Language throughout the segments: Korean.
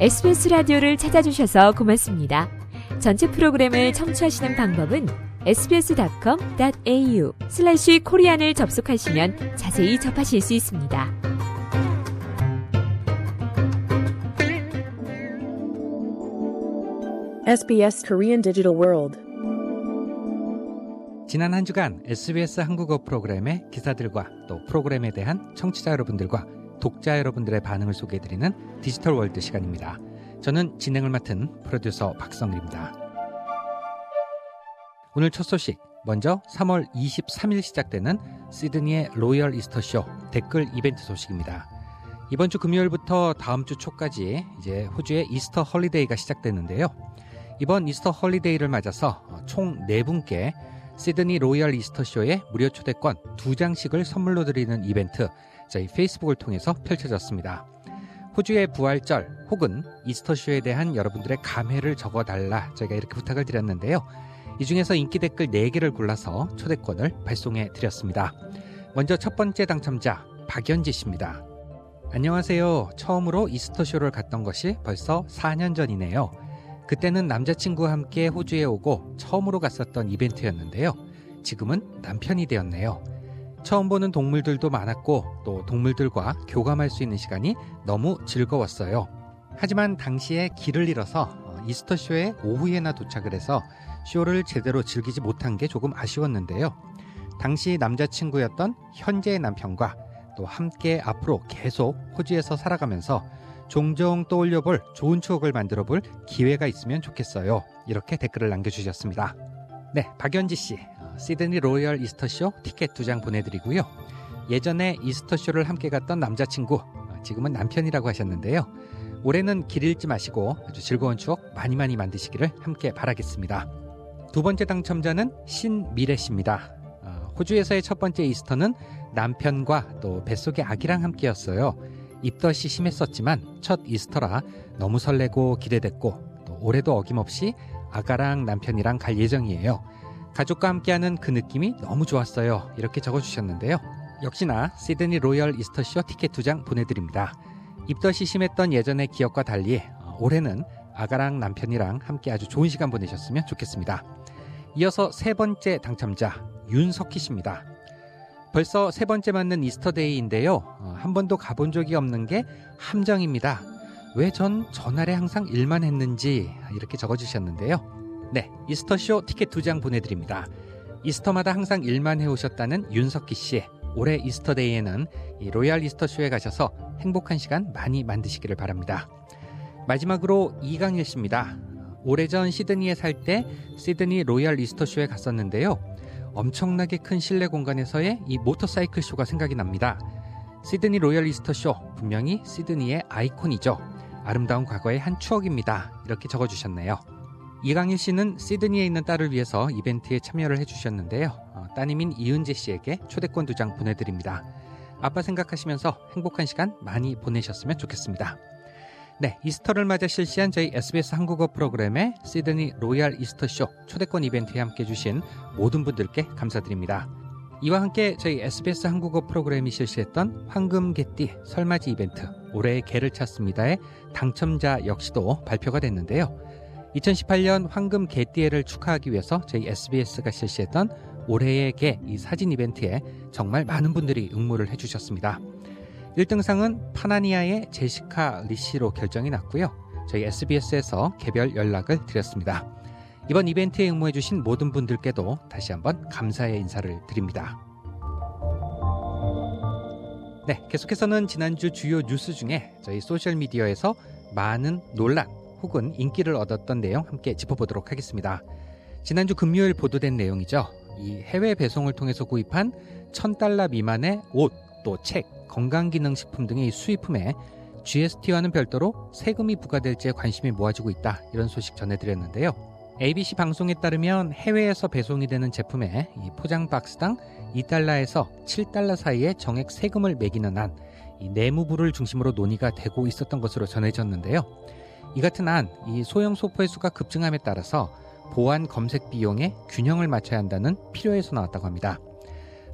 SBS 라디오를 찾아주셔서 고맙습니다. 전체 프로그램을 청취하시는 방법은 sbs.com.au/korean을 접속하시면 자세히 접하실 수 있습니다. SBS Korean Digital World. 지난 한 주간 SBS 한국어 프로그램의 기사들과 또 프로그램에 대한 청취자 여러분들과 독자 여러분들의 반응을 소개해드리는 디지털 월드 시간입니다. 저는 진행을 맡은 프로듀서 박성일입니다. 오늘 첫 소식, 먼저 3월 23일 시작되는 시드니의 로열 이스터 쇼 댓글 이벤트 소식입니다. 이번 주 금요일부터 다음 주 초까지 이제 호주의 이스터 홀리데이가 시작되는데요. 이번 이스터 홀리데이를 맞아서 총 4분께 시드니 로열 이스터 쇼에 무료 초대권 2장씩을 선물로 드리는 이벤트, 저희 페이스북을 통해서 펼쳐졌습니다. 호주의 부활절 혹은 이스터 쇼에 대한 여러분들의 감회를 적어달라, 저희가 이렇게 부탁을 드렸는데요. 이 중에서 인기 댓글 4개를 골라서 초대권을 발송해 드렸습니다. 먼저 첫 번째 당첨자 박연지 씨입니다. 안녕하세요. 처음으로 이스터 쇼를 갔던 것이 벌써 4년 전이네요. 그때는 남자친구와 함께 호주에 오고 처음으로 갔었던 이벤트였는데요. 지금은 남편이 되었네요. 처음 보는 동물들도 많았고 또 동물들과 교감할 수 있는 시간이 너무 즐거웠어요. 하지만 당시에 길을 잃어서 이스터 쇼에 오후에나 도착을 해서 쇼를 제대로 즐기지 못한 게 조금 아쉬웠는데요. 당시 남자친구였던 현재의 남편과 또 함께 앞으로 계속 호주에서 살아가면서 종종 떠올려볼 좋은 추억을 만들어볼 기회가 있으면 좋겠어요. 이렇게 댓글을 남겨주셨습니다. 네, 박연지 씨, 시드니 로열 이스터쇼 티켓 2장 보내드리고요. 예전에 이스터쇼를 함께 갔던 남자친구, 지금은 남편이라고 하셨는데요. 올해는 길 잃지 마시고 아주 즐거운 추억 많이 만드시기를 함께 바라겠습니다. 두 번째 당첨자는 신미래 씨입니다. 호주에서의 첫 번째 이스터는 남편과 또 뱃속의 아기랑 함께였어요. 입덧이 심했었지만 첫 이스터라 너무 설레고 기대됐고 또 올해도 어김없이 아가랑 남편이랑 갈 예정이에요. 가족과 함께하는 그 느낌이 너무 좋았어요. 이렇게 적어주셨는데요. 역시나 시드니 로열 이스터쇼 티켓 2장 보내드립니다. 입덧이 심했던 예전의 기억과 달리 올해는 아가랑 남편이랑 함께 아주 좋은 시간 보내셨으면 좋겠습니다. 이어서 세 번째 당첨자 윤석희 씨입니다. 벌써 세 번째 맞는 이스터데이인데요. 한 번도 가본 적이 없는 게 함정입니다. 왜 전 전날에 항상 일만 했는지, 이렇게 적어주셨는데요. 네, 이스터쇼 티켓 2장 보내드립니다. 이스터마다 항상 일만 해오셨다는 윤석희 씨, 올해 이스터데이에는 이 로얄 이스터쇼에 가셔서 행복한 시간 많이 만드시기를 바랍니다. 마지막으로 이강일 씨입니다. 오래전 시드니에 살 때 시드니 로얄 이스터쇼에 갔었는데요. 엄청나게 큰 실내 공간에서의 이 모터사이클 쇼가 생각이 납니다. 시드니 로열 이스터 쇼, 분명히 시드니의 아이콘이죠. 아름다운 과거의 한 추억입니다. 이렇게 적어주셨네요. 이강일 씨는 시드니에 있는 딸을 위해서 이벤트에 참여를 해주셨는데요. 따님인 이은재 씨에게 초대권 2장 보내드립니다. 아빠 생각하시면서 행복한 시간 많이 보내셨으면 좋겠습니다. 네, 이스터를 맞아 실시한 저희 SBS 한국어 프로그램의 시드니 로얄 이스터 쇼 초대권 이벤트에 함께 해주신 모든 분들께 감사드립니다. 이와 함께 저희 SBS 한국어 프로그램이 실시했던 황금 개띠 설맞이 이벤트 올해의 개를 찾습니다의 당첨자 역시도 발표가 됐는데요. 2018년 황금 개띠해를 축하하기 위해서 저희 SBS가 실시했던 올해의 개 이 사진 이벤트에 정말 많은 분들이 응모를 해주셨습니다. 1등상은 파나니아의 제시카 리씨로 결정이 났고요. 저희 SBS에서 개별 연락을 드렸습니다. 이번 이벤트에 응모해주신 모든 분들께도 다시 한번 감사의 인사를 드립니다. 네, 계속해서는 지난주 주요 뉴스 중에 저희 소셜미디어에서 많은 논란 혹은 인기를 얻었던 내용 함께 짚어보도록 하겠습니다. 지난주 금요일 보도된 내용이죠. 이 해외 배송을 통해서 구입한 $1,000 미만의 옷, 또 책, 건강기능식품 등의 수입품에 GST와는 별도로 세금이 부과될지에 관심이 모아지고 있다, 이런 소식 전해드렸는데요. ABC 방송에 따르면 해외에서 배송이 되는 제품에 이 포장 박스당 $2에서 $7 사이의 정액 세금을 매기는 안, 이 내무부를 중심으로 논의가 되고 있었던 것으로 전해졌는데요. 이 같은 안, 이 소형 소포의 수가 급증함에 따라서 보안 검색 비용에 균형을 맞춰야 한다는 필요에서 나왔다고 합니다.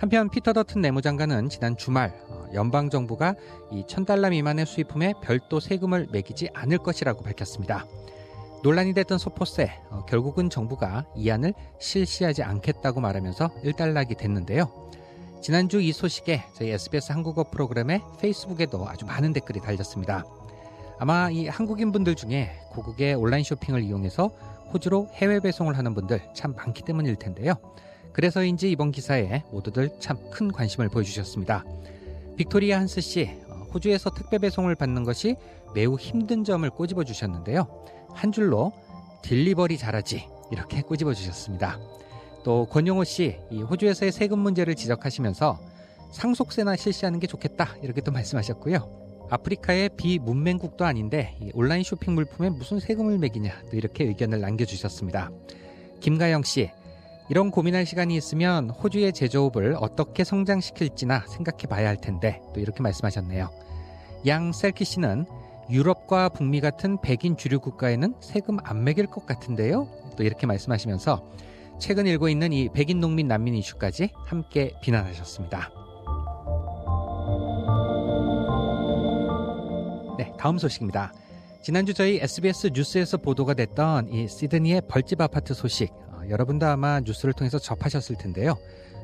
한편 피터 더튼 내무장관은 지난 주말 연방정부가 이 $1,000 미만의 수입품에 별도 세금을 매기지 않을 것이라고 밝혔습니다. 논란이 됐던 소포세, 결국은 정부가 이 안을 실시하지 않겠다고 말하면서 일단락이 됐는데요. 지난주 이 소식에 저희 SBS 한국어 프로그램의 페이스북에도 아주 많은 댓글이 달렸습니다. 아마 이 한국인분들 중에 고국의 온라인 쇼핑을 이용해서 호주로 해외 배송을 하는 분들 참 많기 때문일 텐데요. 그래서인지 이번 기사에 모두들 참 큰 관심을 보여주셨습니다. 빅토리아 한스 씨, 호주에서 택배 배송을 받는 것이 매우 힘든 점을 꼬집어 주셨는데요. 한 줄로 딜리버리 잘하지 이렇게 꼬집어 주셨습니다. 또 권용호 씨, 이 호주에서의 세금 문제를 지적하시면서 상속세나 실시하는 게 좋겠다 이렇게 또 말씀하셨고요. 아프리카의 비문맹국도 아닌데 이 온라인 쇼핑 물품에 무슨 세금을 매기냐 또 이렇게 의견을 남겨주셨습니다. 김가영 씨, 이런 고민할 시간이 있으면 호주의 제조업을 어떻게 성장시킬지나 생각해 봐야 할 텐데 또 이렇게 말씀하셨네요. 양셀키 씨는 유럽과 북미 같은 백인 주류 국가에는 세금 안 매길 것 같은데요? 또 이렇게 말씀하시면서 최근 일고 있는 이 백인 농민 난민 이슈까지 함께 비난하셨습니다. 네, 다음 소식입니다. 지난주 저희 SBS 뉴스에서 보도가 됐던 이 시드니의 벌집 아파트 소식, 여러분도 아마 뉴스를 통해서 접하셨을 텐데요.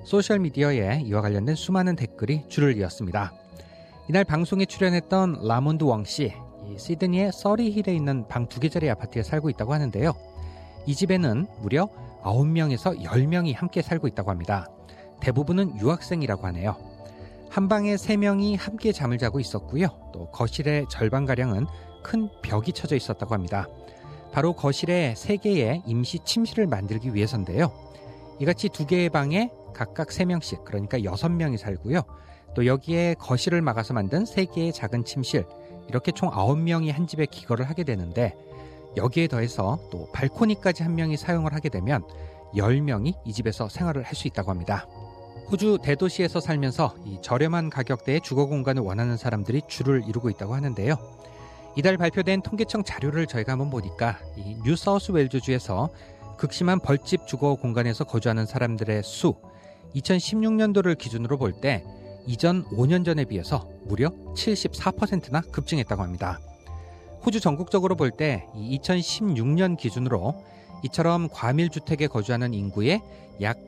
소셜미디어에 이와 관련된 수많은 댓글이 줄을 이었습니다. 이날 방송에 출연했던 라몬드 왕씨, 시드니의 서리힐에 있는 방 2개짜리 아파트에 살고 있다고 하는데요. 이 집에는 무려 9명에서 10명이 함께 살고 있다고 합니다. 대부분은 유학생이라고 하네요. 한 방에 3명이 함께 잠을 자고 있었고요. 또 거실의 절반가량은 큰 벽이 쳐져 있었다고 합니다. 바로 거실에 3개의 임시 침실을 만들기 위해서인데요. 이같이 2개의 방에 각각 3명씩, 그러니까 6명이 살고요. 또 여기에 거실을 막아서 만든 3개의 작은 침실, 이렇게 총 9명이 한 집에 기거를 하게 되는데, 여기에 더해서 또 발코니까지 한 명이 사용을 하게 되면 10명이 이 집에서 생활을 할 수 있다고 합니다. 호주 대도시에서 살면서 이 저렴한 가격대의 주거 공간을 원하는 사람들이 줄을 이루고 있다고 하는데요. 이달 발표된 통계청 자료를 저희가 한번 보니까 이 뉴사우스웨일즈주에서 극심한 벌집 주거 공간에서 거주하는 사람들의 수, 2016년도를 기준으로 볼 때 이전 5년 전에 비해서 무려 74%나 급증했다고 합니다. 호주 전국적으로 볼 때 2016년 기준으로 이처럼 과밀주택에 거주하는 인구의 약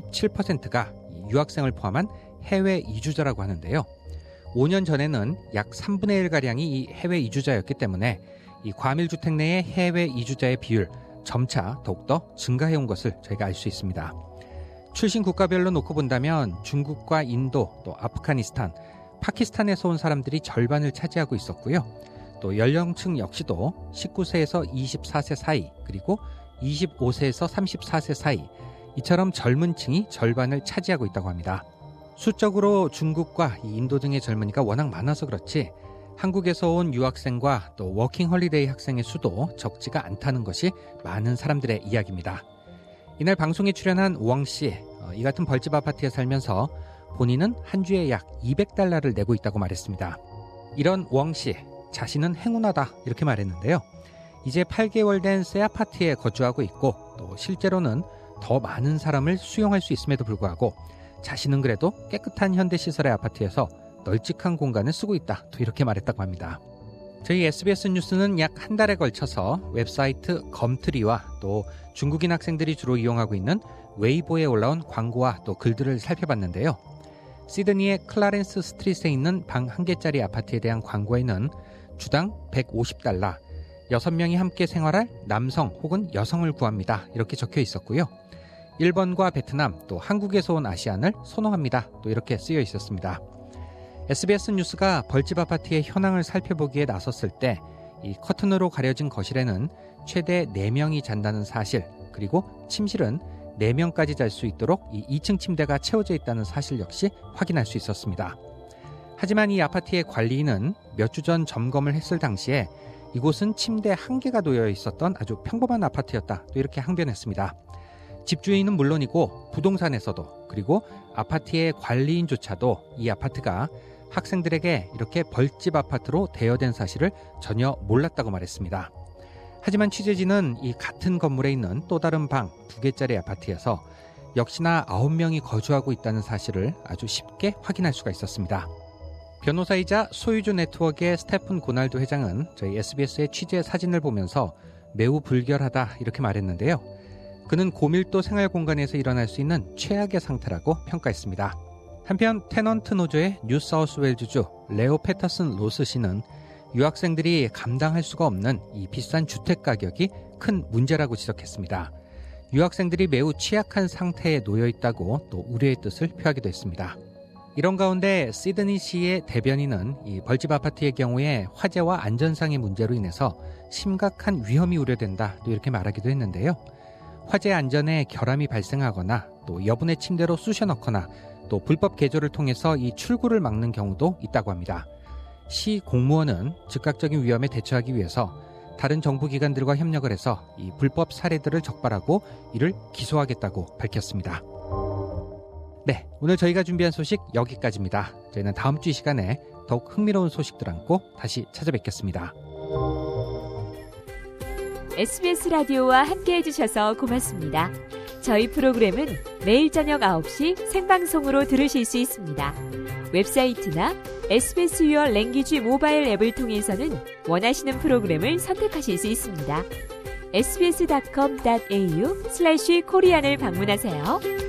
47%가 유학생을 포함한 해외 이주자라고 하는데요. 5년 전에는 약 3분의 1가량이 이 해외 이주자였기 때문에 이 과밀주택 내의 해외 이주자의 비율 점차 더욱더 증가해온 것을 저희가 알 수 있습니다. 출신 국가별로 놓고 본다면 중국과 인도, 또 아프가니스탄, 파키스탄에서 온 사람들이 절반을 차지하고 있었고요. 또 연령층 역시도 19세에서 24세 사이, 그리고 25세에서 34세 사이, 이처럼 젊은 층이 절반을 차지하고 있다고 합니다. 수적으로 중국과 인도 등의 젊은이가 워낙 많아서 그렇지 한국에서 온 유학생과 또 워킹 홀리데이 학생의 수도 적지가 않다는 것이 많은 사람들의 이야기입니다. 이날 방송에 출연한 우왕 씨, 이 같은 벌집 아파트에 살면서 본인은 한 주에 약 $200를 내고 있다고 말했습니다. 이런 우왕 씨, 자신은 행운하다 이렇게 말했는데요. 이제 8개월 된 새 아파트에 거주하고 있고 또 실제로는 더 많은 사람을 수용할 수 있음에도 불구하고 자신은 그래도 깨끗한 현대시설의 아파트에서 널찍한 공간을 쓰고 있다 또 이렇게 말했다고 합니다. 저희 SBS 뉴스는 약 한 달에 걸쳐서 웹사이트 검트리와 또 중국인 학생들이 주로 이용하고 있는 웨이보에 올라온 광고와 또 글들을 살펴봤는데요. 시드니의 클라렌스 스트릿에 있는 방 1개짜리 아파트에 대한 광고에는 주당 $150, 6명이 함께 생활할 남성 혹은 여성을 구합니다 이렇게 적혀 있었고요. 일본과 베트남 또 한국에서 온 아시안을 선호합니다 또 이렇게 쓰여 있었습니다. SBS 뉴스가 벌집 아파트의 현황을 살펴보기에 나섰을 때 이 커튼으로 가려진 거실에는 최대 4명이 잔다는 사실, 그리고 침실은 4명까지 잘 수 있도록 이 2층 침대가 채워져 있다는 사실 역시 확인할 수 있었습니다. 하지만 이 아파트의 관리인은 몇 주 전 점검을 했을 당시에 이곳은 침대 1개가 놓여 있었던 아주 평범한 아파트였다 또 이렇게 항변했습니다. 집주인은 물론이고 부동산에서도, 그리고 아파트의 관리인조차도 이 아파트가 학생들에게 이렇게 벌집 아파트로 대여된 사실을 전혀 몰랐다고 말했습니다. 하지만 취재진은 이 같은 건물에 있는 또 다른 방 2개짜리 아파트에서 역시나 9명이 거주하고 있다는 사실을 아주 쉽게 확인할 수가 있었습니다. 변호사이자 소유주 네트워크의 스테픈 고날드 회장은 저희 SBS의 취재 사진을 보면서 매우 불결하다 이렇게 말했는데요. 그는 고밀도 생활 공간에서 일어날 수 있는 최악의 상태라고 평가했습니다. 한편 테넌트 노조의 뉴사우스웨일즈주 레오 패터슨 로스 씨는 유학생들이 감당할 수가 없는 이 비싼 주택 가격이 큰 문제라고 지적했습니다. 유학생들이 매우 취약한 상태에 놓여 있다고 또 우려의 뜻을 표하기도 했습니다. 이런 가운데 시드니시의 대변인은 이 벌집 아파트의 경우에 화재와 안전상의 문제로 인해서 심각한 위험이 우려된다 또 이렇게 말하기도 했는데요. 화재 안전에 결함이 발생하거나 또 여분의 침대로 쑤셔 넣거나 또 불법 개조를 통해서 이 출구를 막는 경우도 있다고 합니다. 시 공무원은 즉각적인 위험에 대처하기 위해서 다른 정부 기관들과 협력을 해서 이 불법 사례들을 적발하고 이를 기소하겠다고 밝혔습니다. 네, 오늘 저희가 준비한 소식 여기까지입니다. 저희는 다음 주 이 시간에 더욱 흥미로운 소식들 안고 다시 찾아뵙겠습니다. SBS 라디오와 함께해 주셔서 고맙습니다. 저희 프로그램은 매일 저녁 9시 생방송으로 들으실 수 있습니다. 웹사이트나 SBS Your Language 모바일 앱을 통해서는 원하시는 프로그램을 선택하실 수 있습니다. sbs.com.au/korean을 방문하세요.